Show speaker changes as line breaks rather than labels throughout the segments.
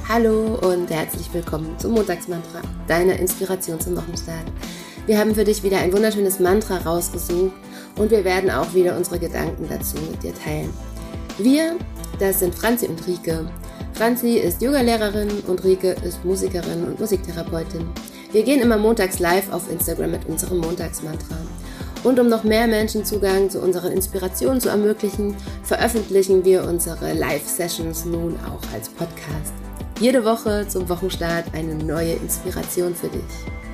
Hallo und herzlich willkommen zum Montagsmantra, deiner Inspiration zum Wochenstart. Wir haben für dich wieder ein wunderschönes Mantra rausgesucht und wir werden auch wieder unsere Gedanken dazu mit dir teilen. Wir, das sind Franzi und Rike. Franzi ist Yogalehrerin und Rike ist Musikerin und Musiktherapeutin. Wir gehen immer montags live auf Instagram mit unserem Montagsmantra. Und um noch mehr Menschen Zugang zu unseren Inspirationen zu ermöglichen, veröffentlichen wir unsere Live-Sessions nun auch als Podcast. Jede Woche zum Wochenstart eine neue Inspiration für dich.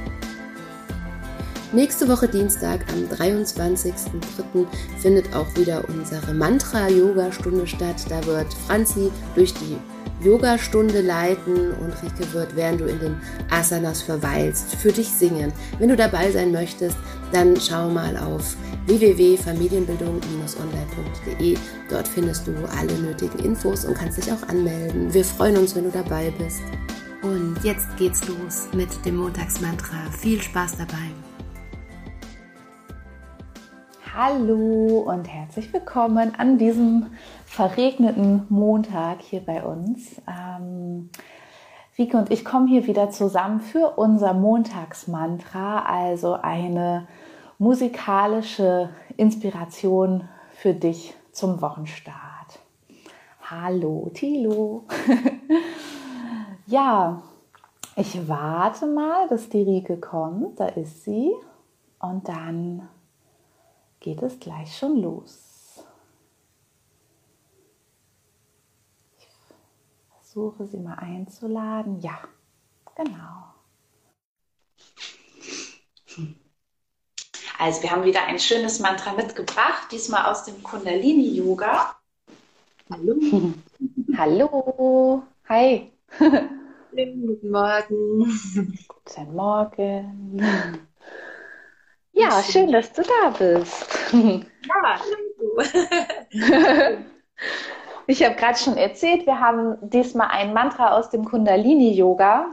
Nächste Woche Dienstag am 23.03. findet auch wieder unsere Mantra-Yoga-Stunde statt. Da wird Franzi durch die Yoga-Stunde leiten und Rike wird, während du in den Asanas verweilst, für dich singen. Wenn du dabei sein möchtest, dann schau mal auf www.familienbildung-online.de. Dort findest du alle nötigen Infos und kannst dich auch anmelden. Wir freuen uns, wenn du dabei bist. Und jetzt geht's los mit dem Montagsmantra. Viel Spaß dabei.
Hallo und herzlich willkommen an diesem verregneten Montag hier bei uns. Rike und ich kommen hier wieder zusammen für unser Montagsmantra, also eine musikalische Inspiration für dich zum Wochenstart. Hallo Thilo. Ja, ich warte mal, dass die Rike kommt, da ist sie und dann geht es gleich schon los. Ich versuche sie mal einzuladen. Ja, genau. Also wir haben wieder ein schönes Mantra mitgebracht, diesmal aus dem Kundalini-Yoga.
Hallo.
Hallo. Hi.
Guten Morgen.
Guten Morgen. Ja, schön, dass du da bist.
Ja,
Ich habe gerade schon erzählt, wir haben diesmal ein Mantra aus dem Kundalini-Yoga.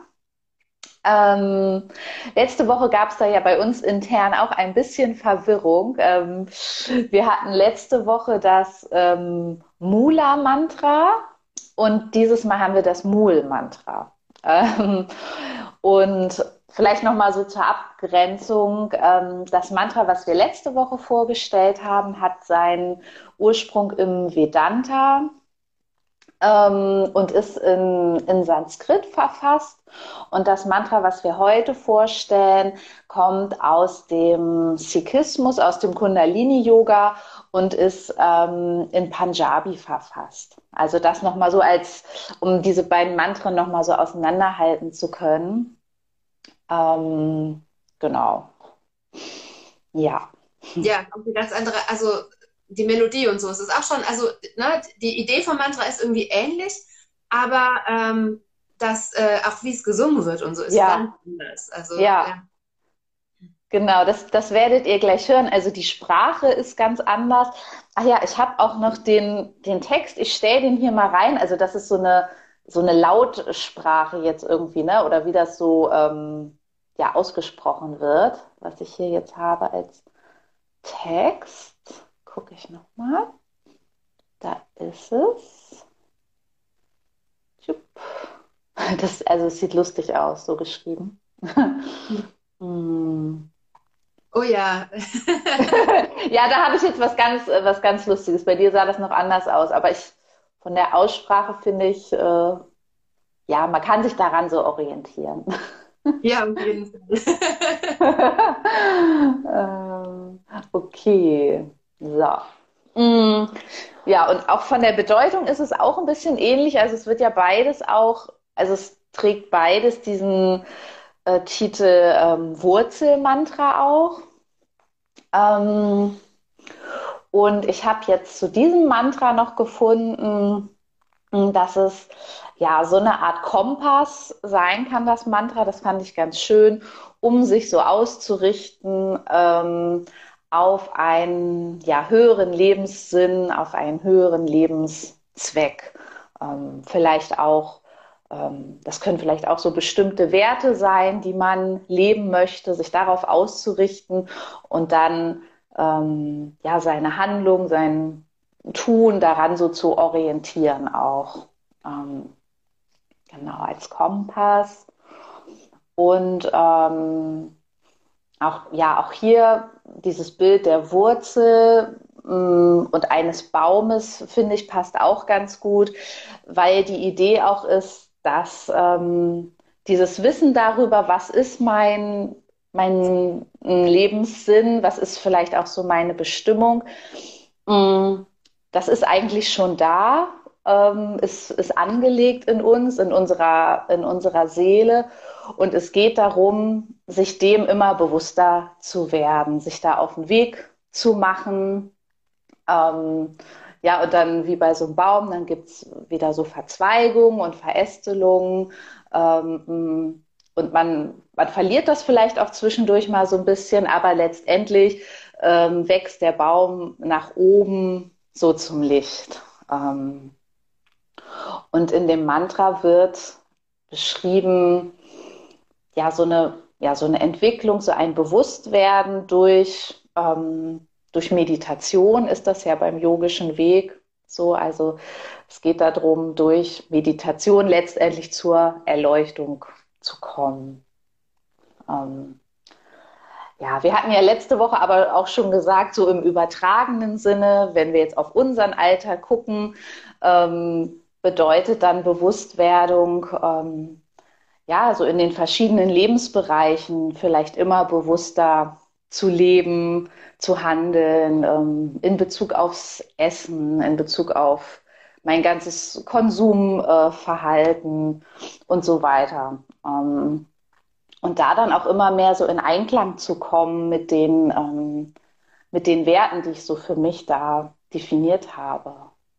Letzte Woche gab es da ja bei uns intern auch ein bisschen Verwirrung. Wir hatten letzte Woche das Mula-Mantra und dieses Mal haben wir das Mul-Mantra. Und vielleicht nochmal so zur Abgrenzung. Das Mantra, was wir letzte Woche vorgestellt haben, hat seinen Ursprung im Vedanta und ist in Sanskrit verfasst. Und das Mantra, was wir heute vorstellen, kommt aus dem Sikhismus, aus dem Kundalini-Yoga und ist in Punjabi verfasst. Also das nochmal so um diese beiden Mantren nochmal so auseinanderhalten zu können. Genau. Ja.
Ja, auch eine ganz andere, also die Melodie und so. Es ist auch schon, also ne, die Idee vom Mantra ist irgendwie ähnlich, aber auch wie es gesungen wird und so ist ganz anders. Also,
ja. Genau, das werdet ihr gleich hören. Also die Sprache ist ganz anders. Ach ja, ich habe auch noch den Text, ich stelle den hier mal rein. Also das ist so eine Lautsprache jetzt irgendwie, ne? Oder wie das so ausgesprochen wird, was ich hier jetzt habe als Text. Gucke ich nochmal. Da ist es. Also es sieht lustig aus, so geschrieben.
Oh ja.
Ja, da habe ich jetzt was ganz Lustiges. Bei dir sah das noch anders aus. Aber von der Aussprache finde ich, man kann sich daran so orientieren.
Ja, auf jeden Fall.
Okay, so. Ja, und auch von der Bedeutung ist es auch ein bisschen ähnlich. Also es wird ja beides auch, also es trägt beides diesen Titel Wurzelmantra auch. Und ich habe jetzt zu diesem Mantra noch gefunden, dass es ja so eine Art Kompass sein kann, das Mantra. Das fand ich ganz schön, um sich so auszurichten auf einen höheren Lebenssinn, auf einen höheren Lebenszweck. Vielleicht auch, das können vielleicht auch so bestimmte Werte sein, die man leben möchte, sich darauf auszurichten und dann seine Handlung, sein Tun daran so zu orientieren auch. genau, als Kompass. Und auch hier dieses Bild der Wurzel und eines Baumes, finde ich, passt auch ganz gut, weil die Idee auch ist, dass dieses Wissen darüber, was ist mein Lebenssinn, was ist vielleicht auch so meine Bestimmung, mh, das ist eigentlich schon da, ist angelegt in uns, in unserer Seele. Und es geht darum, sich dem immer bewusster zu werden, sich da auf den Weg zu machen. Ja, und dann wie bei so einem Baum, dann gibt es wieder so Verzweigungen und Verästelungen. Und man verliert das vielleicht auch zwischendurch mal so ein bisschen, aber letztendlich wächst der Baum nach oben so zum Licht. Und in dem Mantra wird beschrieben, so eine Entwicklung, so ein Bewusstwerden durch Meditation ist das ja beim yogischen Weg so. Also es geht darum, durch Meditation letztendlich zur Erleuchtung zu kommen. Ja, wir hatten ja letzte Woche aber auch schon gesagt, so im übertragenen Sinne, wenn wir jetzt auf unseren Alltag gucken, bedeutet dann Bewusstwerdung, ja, so in den verschiedenen Lebensbereichen vielleicht immer bewusster zu leben, zu handeln, in Bezug aufs Essen, in Bezug auf mein ganzes Konsumverhalten und so weiter. Und da dann auch immer mehr so in Einklang zu kommen mit den Werten, die ich so für mich da definiert habe.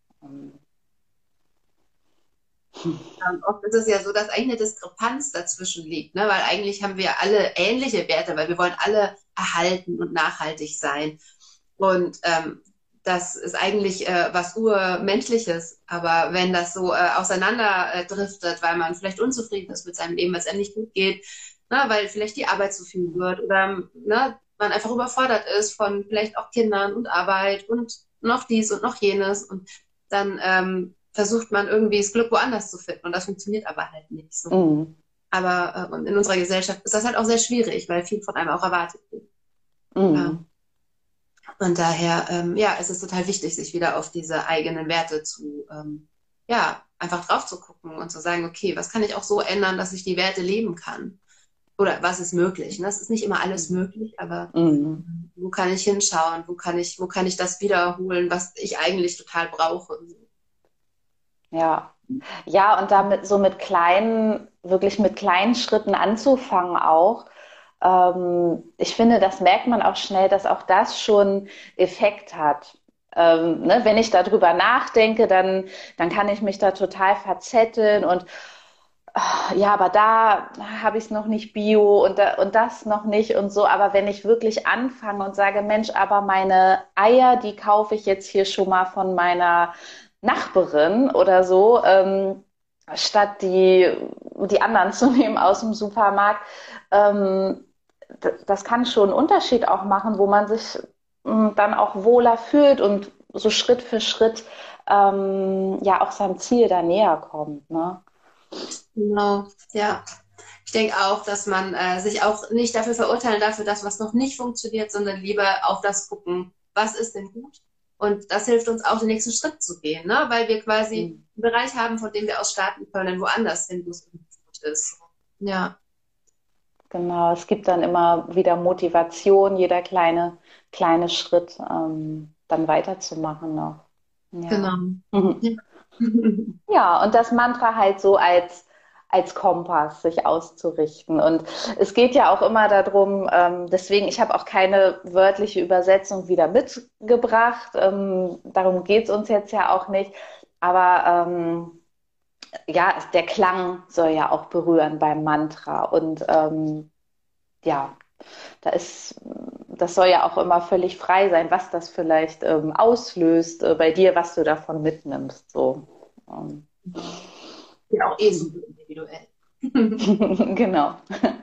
Und oft ist es ja so, dass eigentlich eine Diskrepanz dazwischen liegt, ne? Weil eigentlich haben wir alle ähnliche Werte, weil wir wollen alle erhalten und nachhaltig sein. Und das ist eigentlich was Urmenschliches. Aber wenn das so auseinander driftet, weil man vielleicht unzufrieden ist mit seinem Leben, weil es einem nicht gut geht, ne? Weil vielleicht die Arbeit zu viel wird oder ne? Man einfach überfordert ist von vielleicht auch Kindern und Arbeit und noch dies und noch jenes. Und dann versucht man irgendwie das Glück woanders zu finden und das funktioniert aber halt nicht so.
Mhm.
Aber und in unserer Gesellschaft ist das halt auch sehr schwierig, weil viel von einem auch erwartet wird.
Mhm.
Und daher, ja, es ist total wichtig, sich wieder auf diese eigenen Werte zu, ja, einfach drauf zu gucken und zu sagen, okay, was kann ich auch so ändern, dass ich die Werte leben kann? Oder was ist möglich? Ne? Es ist nicht immer alles möglich, aber wo kann ich hinschauen? Wo kann ich das wiederholen, was ich eigentlich total brauche?
Ja. Ja, und damit so wirklich mit kleinen Schritten anzufangen auch. Ich finde, das merkt man auch schnell, dass auch das schon Effekt hat. Ne, wenn ich darüber nachdenke, dann kann ich mich da total verzetteln und ja, aber da habe ich es noch nicht bio und das noch nicht und so. Aber wenn ich wirklich anfange und sage, Mensch, aber meine Eier, die kaufe ich jetzt hier schon mal von meiner Nachbarin oder so, statt die anderen zu nehmen aus dem Supermarkt, das kann schon einen Unterschied auch machen, wo man sich dann auch wohler fühlt und so Schritt für Schritt ja auch seinem Ziel da näher kommt, ne?
Genau, ja. Ich denke auch, dass man sich auch nicht dafür verurteilen darf, für das, was noch nicht funktioniert, sondern lieber auf das gucken, was ist denn gut? Und das hilft uns auch, den nächsten Schritt zu gehen, ne? Weil wir quasi einen Bereich haben, von dem wir aus starten können, woanders hin, wo es gut ist. Ja.
Genau, es gibt dann immer wieder Motivation, jeder kleine Schritt dann weiterzumachen noch. Ja.
Genau. Ja.
Ja, und das Mantra halt so als Kompass sich auszurichten. Und es geht ja auch immer darum, deswegen, ich habe auch keine wörtliche Übersetzung wieder mitgebracht. Darum geht es uns jetzt ja auch nicht. Aber ja, der Klang soll ja auch berühren beim Mantra. Und ja, das soll ja auch immer völlig frei sein, was das vielleicht auslöst bei dir, was du davon mitnimmst. So.
Ja, auch eh super individuell.
Genau.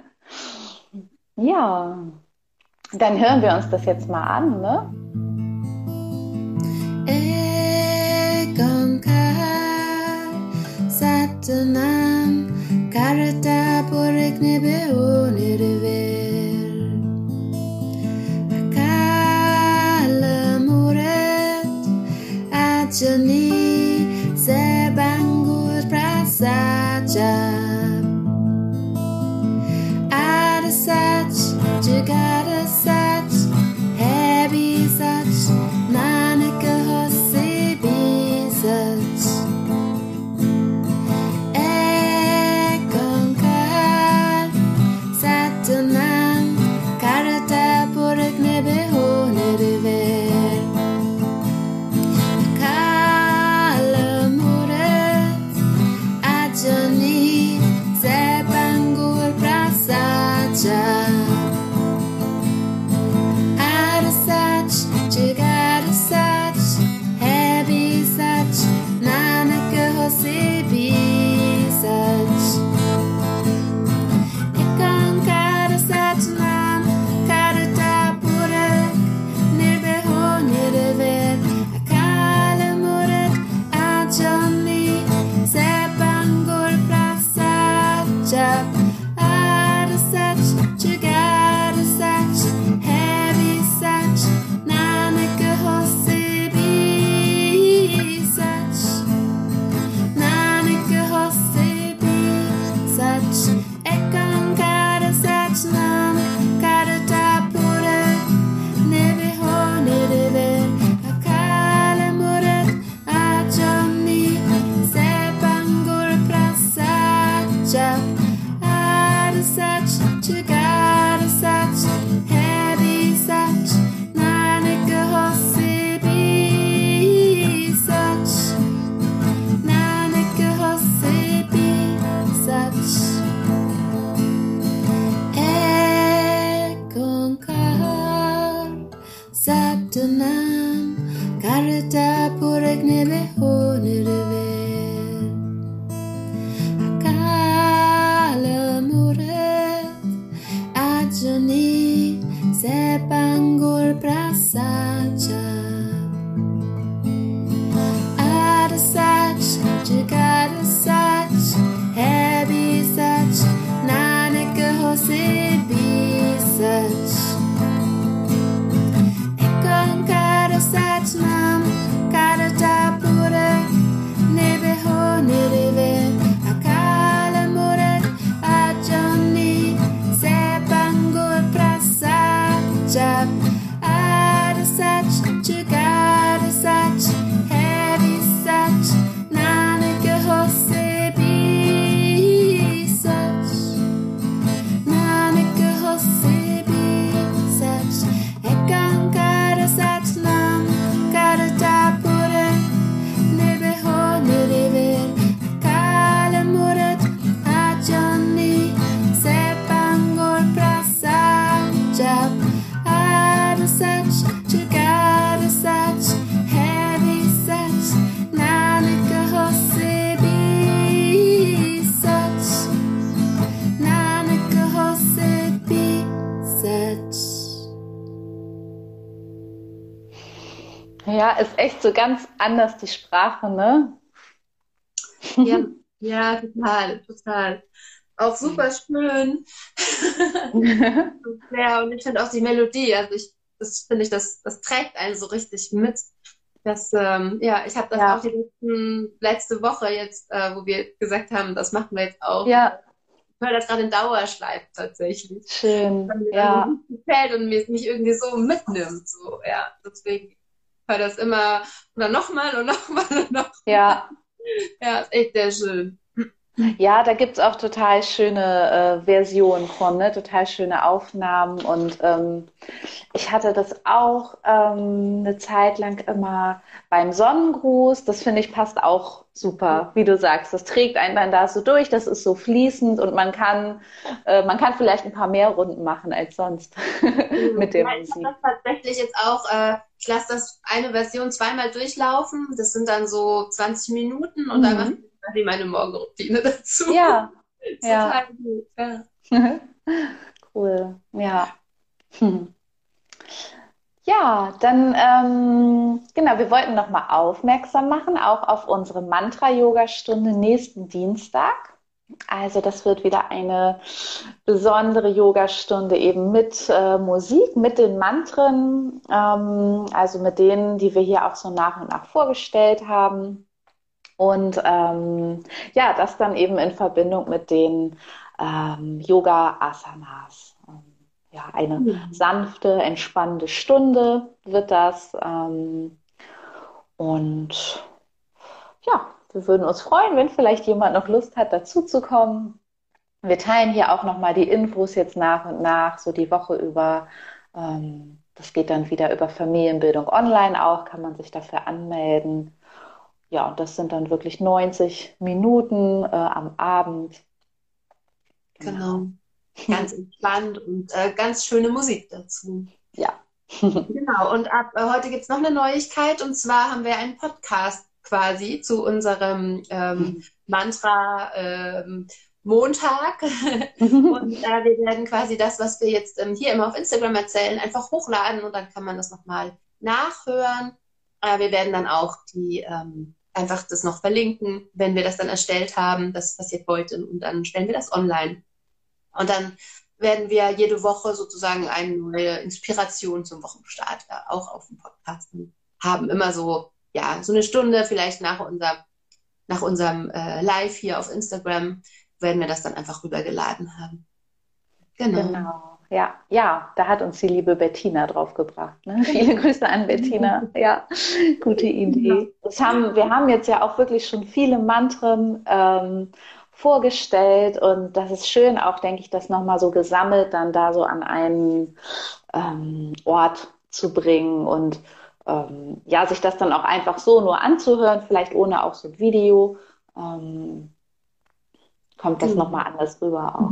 Ja, dann hören wir uns das jetzt mal an, ne?
Satanam karata porek nebe onirver akala muret ajani sebangur prasaja ada such jugada such heavy such nanaka hosibi such ekonkar satanam karata porek nebe honirver akala muret ajani sebangur prasaja ada such jugada such heavy such nanaka hosibi such ekonkara satanam karata purak nirbeho nirver akala murat ajani sebangur prasaja ada such jugada such heavy such nanaka hosibi such nanaka hosibi such ekonkara satanam karata purak nirbeho nirver akala murat ajani sebangur prasaja ada such jugada such heavy such nanaka hosibi such nanaka hosibi such ekonkar satanam karata porek nebe honirver akala murat ajani sebangur prasaja ada such jugada such heavy such nanaka hosibi such ekonkara satanam karata purak nebe honirver akala murat ajani sebangur prasaja ada such jugada such heavy such nanaka hosibi such nanaka hosibi such ekonkara satanam karata purak nebe honirver akala murat ajani sebangur prasaja ada such jugada such heavy such nanaka hosibi such nanaka hosibi such.
Ja, ist echt so ganz anders die Sprache, ne?
Ja, ja, total, total. Auch super schön. Ja, und ich finde auch die Melodie, also das finde ich, das trägt einen so richtig mit. Ja, ich habe das
Ja,
auch letzte Woche jetzt, wo wir gesagt haben, das machen wir jetzt auch.
ja,
Ich höre das gerade in Dauerschleife tatsächlich.
schön.
Weil mir das so
Ja,
gut gefällt und mich irgendwie so mitnimmt. So, ja, deswegen höre das immer oder nochmal und nochmal und nochmal.
ja.
Ja, ist echt sehr schön.
Ja, da gibt's auch total schöne Versionen von, ne? Total schöne Aufnahmen. Und ich hatte das auch eine Zeit lang immer beim Sonnengruß. Das finde ich passt auch super, wie du sagst. Das trägt einen dann da so durch, das ist so fließend und man kann vielleicht ein paar mehr Runden machen als sonst mit der
Ja, ich habe
Musik.
das tatsächlich jetzt auch, ich lasse das eine Version zweimal durchlaufen. Das sind dann so 20 Minuten und dann mache
Mhm.
ich quasi meine Morgenroutine dazu.
Ja,
Ist
ja.
total gut. Ja.
Cool. Ja. Hm. Ja, dann genau, wir wollten nochmal aufmerksam machen, auch auf unsere Mantra-Yoga-Stunde nächsten Dienstag. Also das wird wieder eine besondere Yogastunde eben mit Musik, mit den Mantren, also mit denen, die wir hier auch so nach und nach vorgestellt haben. Und ja, das dann eben in Verbindung mit den Yoga-Asanas. Ja, eine sanfte, entspannende Stunde wird das. Und ja, wir würden uns freuen, wenn vielleicht jemand noch Lust hat, dazu zu kommen. Wir teilen hier auch nochmal die Infos jetzt nach und nach, so die Woche über. Das geht dann wieder über Familienbildung online auch, kann man sich dafür anmelden. Ja, und das sind dann wirklich 90 Minuten am Abend.
Genau. Ganz entspannt und ganz schöne Musik dazu.
Ja.
Genau, und ab heute gibt es noch eine Neuigkeit, und zwar haben wir einen Podcast quasi zu unserem Mantra Montag. Und wir werden quasi das, was wir jetzt hier immer auf Instagram erzählen, einfach hochladen, und dann kann man das nochmal nachhören. Wir werden dann auch einfach das noch verlinken, wenn wir das dann erstellt haben. Das passiert heute, und dann stellen wir das online. Und dann werden wir jede Woche sozusagen eine neue Inspiration zum Wochenstart auch auf dem Podcast haben. Immer so, ja, so eine Stunde vielleicht nach unserem Live hier auf Instagram werden wir das dann einfach rübergeladen haben.
Genau. Ja, da hat uns die liebe Bettina drauf gebracht. Ne? Viele Grüße an Bettina. Ja, gute Idee. Wir haben jetzt ja auch wirklich schon viele Mantren vorgestellt, und das ist schön auch, denke ich, das nochmal so gesammelt dann da so an einen Ort zu bringen und ja, sich das dann auch einfach so nur anzuhören, vielleicht ohne auch so ein Video, kommt das nochmal anders rüber auch.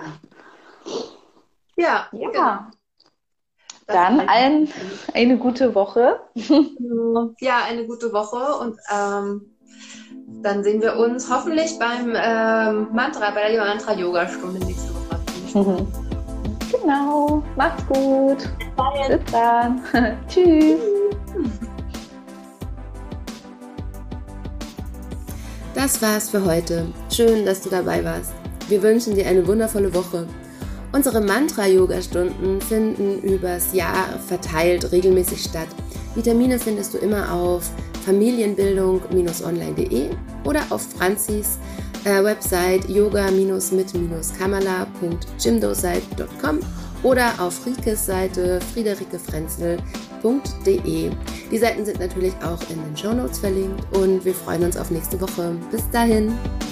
Ja.
Genau. Dann allen eine gute Woche.
Ja, eine gute Woche, und dann sehen wir uns hoffentlich bei der Mantra-Yoga-Stunde nächste Woche.
Genau, macht's gut. Bis dann. Tschüss.
Das war's für heute. Schön, dass du dabei warst. Wir wünschen dir eine wundervolle Woche. Unsere Mantra-Yoga-Stunden finden übers Jahr verteilt regelmäßig statt. Die Termine findest du immer auf familienbildung-online.de oder auf Franzis Website yoga-mit-kamala.jimdosite.com oder auf Rikes Seite friederikefrenzel.de. Die Seiten sind natürlich auch in den Shownotes verlinkt, und wir freuen uns auf nächste Woche. Bis dahin!